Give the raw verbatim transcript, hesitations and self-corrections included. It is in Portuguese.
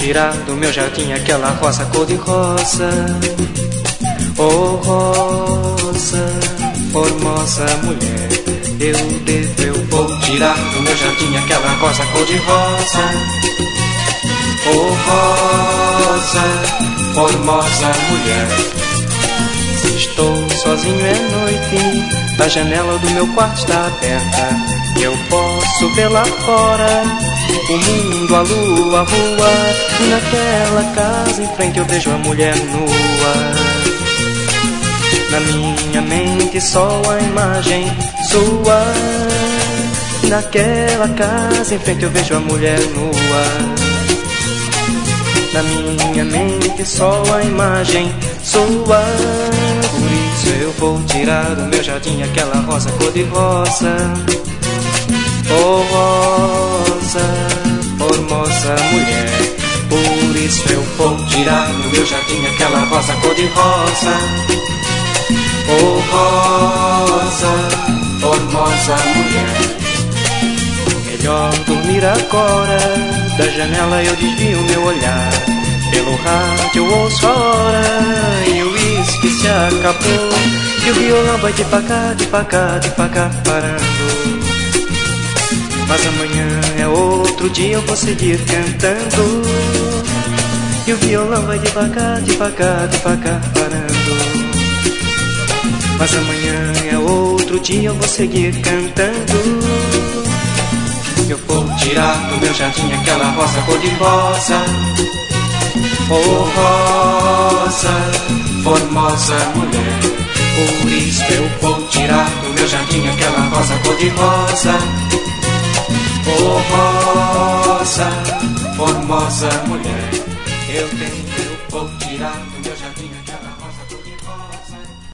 tirar do meu jardim aquela rosa cor-de-rosa. Oh rosa, formosa mulher, eu devo, eu vou tirar do meu jardim aquela rosa cor-de-rosa. Oh rosa, formosa mulher, se estou sozinho é noite, a janela do meu quarto está aberta, eu posso ver lá fora o mundo, a lua, a rua, e naquela casa em frente eu vejo a mulher nua. Na minha mente só a imagem sua, naquela casa em frente eu vejo a mulher nua. Na minha mente só a imagem sua, por isso eu vou tirar do meu jardim aquela rosa cor-de-rosa. Oh rosa, formosa mulher, por isso eu vou tirar do meu jardim aquela rosa cor-de-rosa. Oh rosa, formosa mulher, melhor dormir agora, da janela eu desvio meu olhar, pelo rádio eu ouço a hora, e o uísque se acabou, e o violão vai devagar, devagar, devagar parando. Mas amanhã é outro dia, eu vou seguir cantando, e o violão vai devagar, devagar, devagar parando. Mas amanhã é outro dia, eu vou seguir cantando. Eu vou tirar do meu jardim aquela rosa cor-de-rosa. Oh rosa, formosa mulher, por isso eu vou tirar do meu jardim aquela rosa cor-de-rosa. Oh rosa, formosa mulher, eu tenho, eu vou tirar do meu jardim aquela